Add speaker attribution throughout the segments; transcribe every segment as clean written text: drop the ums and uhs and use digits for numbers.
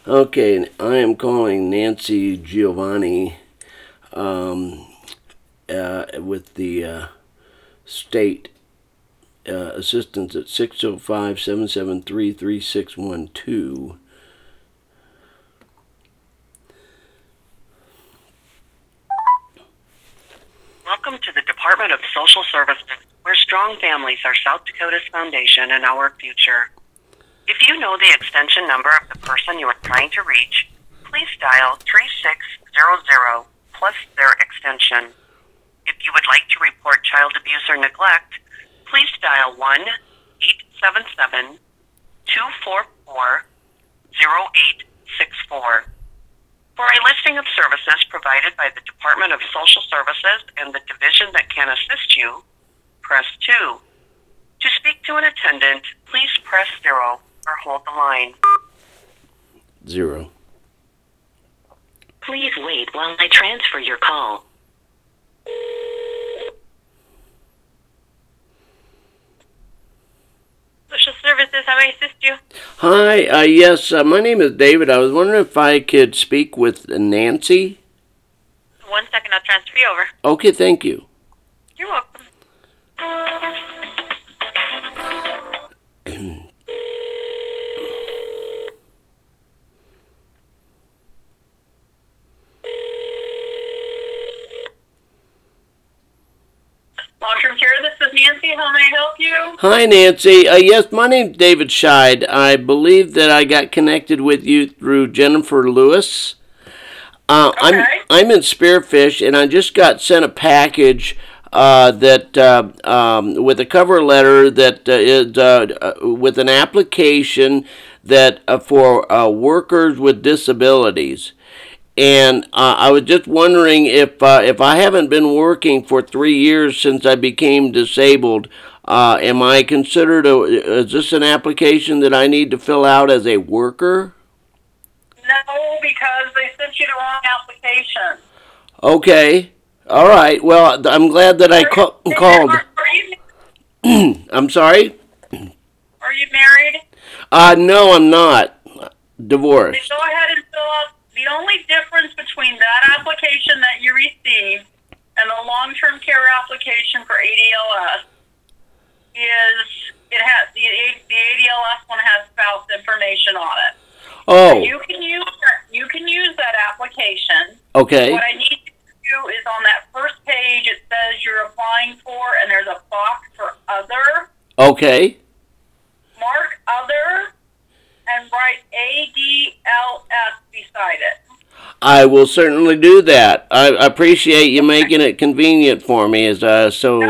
Speaker 1: Okay, I am calling Nancy Giovanni with the state assistance at 605-773-3612.
Speaker 2: Welcome to the Department of Social Services, where strong families are South Dakota's foundation and our future. If you know the extension number of the person you are trying to reach, please dial 3600 plus their extension. If you would like to report child abuse or neglect, please dial 1-877-244-0864. For a listing of services provided by the Department of Social Services and the division that can assist you, press 2. To speak to an attendant, please press 0 or hold the line.
Speaker 1: 0.
Speaker 2: Please wait while I transfer your call. Social Services, how may I assist you?
Speaker 1: Hi, yes, my name is David. I was wondering if I could speak with Nancy.
Speaker 2: 1 second, I'll transfer you over.
Speaker 1: Okay, thank you.
Speaker 2: You're welcome. Long-term care, this is Nancy. How may I help you?
Speaker 1: Hi, Nancy. Yes, my name's David Scheid. I believe that I got connected with you through Jennifer Lewis.
Speaker 2: Okay.
Speaker 1: I'm in Spearfish, and I just got sent a package that with a cover letter that is with an application that for workers with disabilities. And I was just wondering if I haven't been working for 3 years since I became disabled, am I considered is this an application that I need to fill out as a worker?
Speaker 2: No, because they sent you the wrong application.
Speaker 1: Okay. All right. Well, I'm glad that I called.
Speaker 2: Are you,
Speaker 1: I'm sorry?
Speaker 2: are you married?
Speaker 1: No, I'm not. Divorced.
Speaker 2: Go ahead and fill out. The only difference between that application that you received and the long-term care application for ADLS is it has the ADLS one has spouse information on it.
Speaker 1: Oh.
Speaker 2: So you can use that application.
Speaker 1: Okay.
Speaker 2: What I need you to do is on that first page it says you're applying for, and there's a box for other.
Speaker 1: Okay.
Speaker 2: Mark other and write ADLS beside it.
Speaker 1: I will certainly do that. I appreciate you making it convenient for me. Not
Speaker 2: Not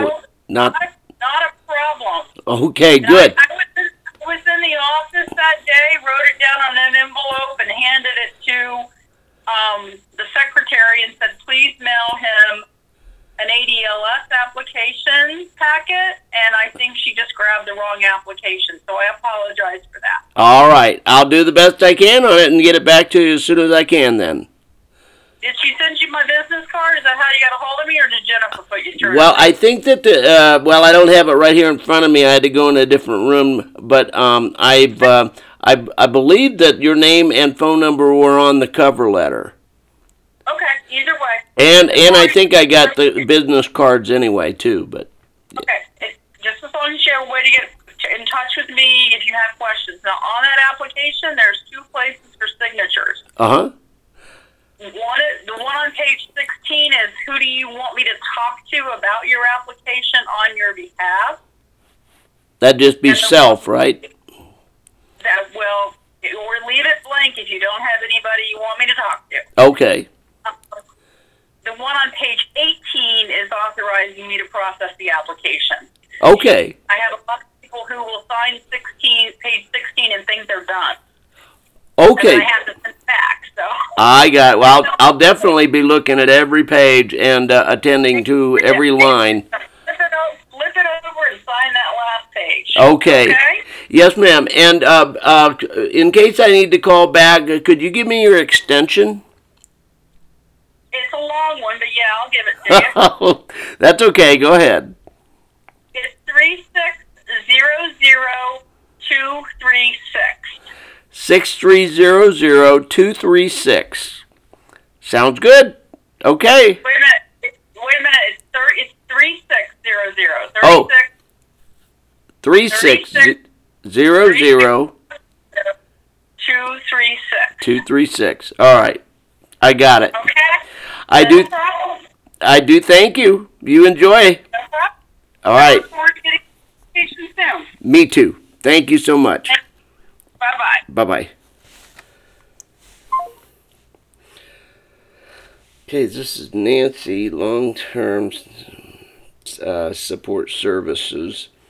Speaker 2: a problem.
Speaker 1: Okay. Good.
Speaker 2: I was in the office that day, wrote it down on an envelope, and handed it to the secretary and said, please mail him an ADLS application packet, and I think she just grabbed the wrong application, so I apologize for that.
Speaker 1: All right. I'll do the best I can on it and get it back to you as soon as I can then.
Speaker 2: Did she send you my business card? Is that how you got a hold of me, or did Jennifer put you through?
Speaker 1: Well, I think that I don't have it right here in front of me. I had to go in a different room, but I believe that your name and phone number were on the cover letter.
Speaker 2: Okay, either way.
Speaker 1: And I think I got the business cards anyway too, but
Speaker 2: okay, just as long as you have a way to get in touch with me if you have questions. Now, on that application, there's 2 places for signatures.
Speaker 1: Uh-huh.
Speaker 2: The one on page 16 is who do you want me to talk to about your application on your behalf?
Speaker 1: That'd just be self, right?
Speaker 2: That will, or leave it blank if you don't have anybody you want me to talk to.
Speaker 1: Okay.
Speaker 2: The one on page 18 is authorizing me to process the application.
Speaker 1: Okay.
Speaker 2: I have a lot of people who will sign page 16 and think they're done.
Speaker 1: Okay.
Speaker 2: And I have to send it back, so.
Speaker 1: I got it. Well, I'll definitely be looking at every page and attending to every line.
Speaker 2: Flip it over and sign that last page.
Speaker 1: Okay. Yes, ma'am. And in case I need to call back, could you give me your extension?
Speaker 2: It's a long one, but yeah, I'll give it to you.
Speaker 1: That's okay. Go ahead.
Speaker 2: It's 3600236.
Speaker 1: 6300-236. Sounds good? Okay.
Speaker 3: Wait a minute. It's 3600.
Speaker 1: Oh. 3600
Speaker 3: 236.
Speaker 1: 236. All right. I got it.
Speaker 3: Okay.
Speaker 1: I
Speaker 3: No problem.
Speaker 1: do thank you. You enjoy.
Speaker 3: No problem.
Speaker 1: All
Speaker 3: I
Speaker 1: right.
Speaker 3: look forward to getting information soon.
Speaker 1: Me too. Thank you so much.
Speaker 3: Bye-bye.
Speaker 1: Bye-bye. Okay, this is Nancy, Long-Term Support Services.